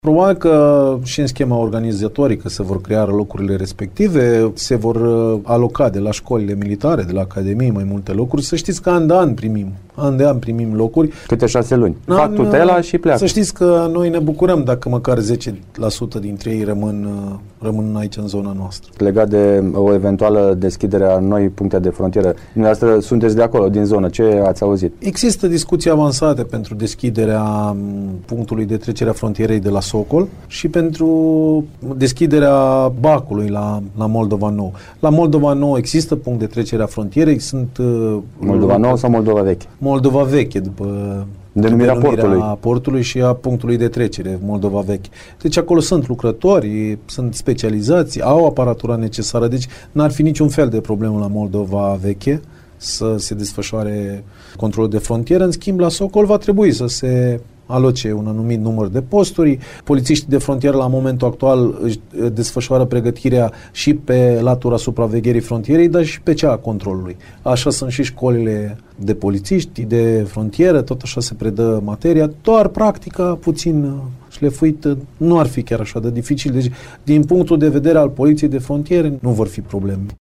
Probabil că și în schema organizatorică se vor crea locurile respective, se vor aloca de la școlile militare, de la academii mai multe locuri. Să știți că an de an primim locuri. Câte 6 luni. Fac tutela și pleacă. Să știți că noi ne bucurăm dacă măcar 10% dintre ei rămân aici în zona noastră. Legat de o eventuală deschidere a noi puncte de frontieră, dumneavoastră sunteți de acolo, din zonă. Ce ați auzit? Există discuții avansate pentru deschiderea punctului de trecere a frontierei de la Sokol și pentru deschiderea Bacului la Moldova Nouă. La Moldova Nouă există punct de trecere a frontierei, sunt... Moldova Nouă sau Moldova Veche? Moldova Veche, după denumirea portului și a punctului de trecere, Moldova Veche. Deci acolo sunt lucrători, sunt specializați, au aparatura necesară, deci n-ar fi niciun fel de problemă la Moldova Veche să se desfășoare controlul de frontieră. În schimb, la Sokol va trebui să se aloce un anumit număr de posturi. Polițiștii de frontieră la momentul actual își desfășoară pregătirea și pe latura supravegherii frontierei, dar și pe cea a controlului. Așa sunt și școlile de polițiști de frontieră, tot așa se predă materia, doar practica puțin șlefuită nu ar fi chiar așa de dificil. Deci, din punctul de vedere al poliției de frontieră, nu vor fi probleme.